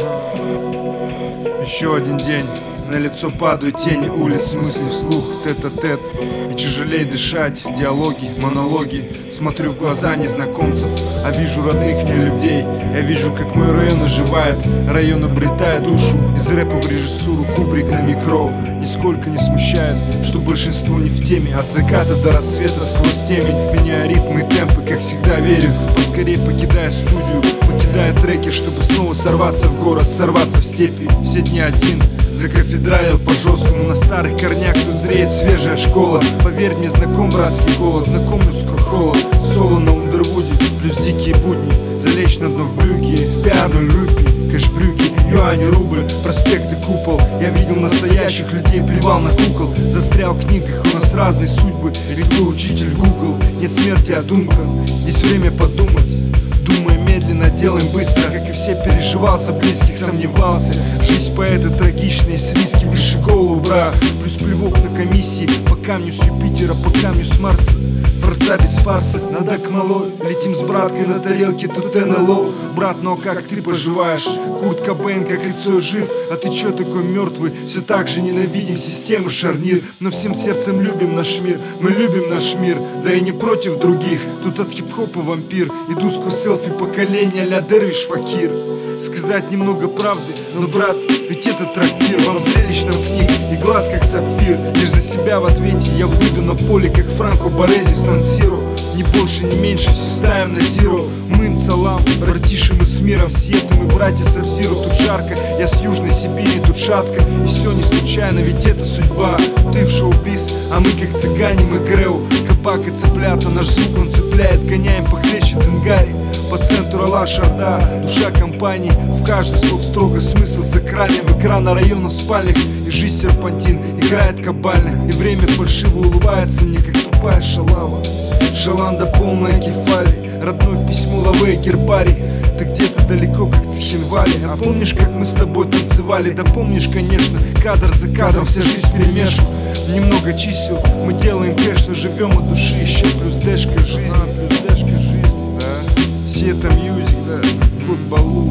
Еще один день, на лицо падают тени улиц, мысли вслух, тет-а-тет. И тяжелее дышать, диалоги, монологи. Смотрю в глаза незнакомцев, а вижу родных мне людей. Я вижу, как мой район оживает, район обретает душу. Из рэпа в режиссуру, Кубрик на микро. Нисколько не смущает, что большинство не в теме. От заката до рассвета сквозь темень, меняя ритмы и темпы, как всегда верю. Поскорее покидая студию, покидая треки, чтобы снова сорваться в город, сорваться в степи. Все дни один, закафедралил по-жесткому. На старых корнях тут зреет свежая школа. Поверь мне, знаком братский голос, знаком людской холод. Соло на Ундервуде, плюс дикие будни. Залечь на дно в брюки, в пиану рупий, кэшбрюки, юань, рубль, проспект и купол. Я видел настоящих людей, плевал на кукол. Застрял в книгах, у нас разные судьбы. Ведь учитель Google, нет смерти, а думка. Есть время подумать. Думая медленно, делаем быстро. Как и все, переживал за близких, сомневался. Жизнь поэта трагичная, с риски выше голову, бра. Плюс плевок на комиссии, по камню с Юпитера, по камню с Марса. Форца без фарса, надо к малой. Летим с браткой на тарелке, тут НЛО. Брат, ну а как ты поживаешь? Курт Кобейн, как лицо жив. А ты чё такой мертвый? Все так же ненавидим систему шарнир. Но всем сердцем любим наш мир. Мы любим наш мир, да и не против других. Тут от хип-хопа вампир. Иду сквозь селфи поколения ля Дервиш Факир. Сказать немного правды, но, брат, ведь это трактир. Вам зрелищно в книг и глаз как сапфир. Лишь за себя в ответе я выйду на поле, как Франко Борези в Сан-Сиро. Ни больше, ни меньше, все ставим на зиро. Мын, салам, братиши, мы с миром. Сиэту мы братья Сабзиро, тут жарко. Я с Южной Сибири, тут шатко. И все не случайно, ведь это судьба. Ты в шоу-биз, а мы как цыгане, мы грэу. Кабак и цыплята, наш звук он цепляет. Гоняем похлеще цингари. По центру Алла-Шарда, душа компании. В каждый слог строго смысл с экране. В экрана районов спальных. И жизнь серпантин играет кабально. И время фальшиво улыбается мне, как тупая шалава. Шаланда полная кефали. Родной в письмо лаве гербарий. Ты где-то далеко, как Цхинвали. А помнишь, как мы с тобой танцевали? Да помнишь, конечно, кадр за кадром вся жизнь перемешивает. Немного чисел, мы делаем кэш, но живем от души. Еще плюс дэшка жизни, да. Сета Мьюзик, да, Гуд Балу.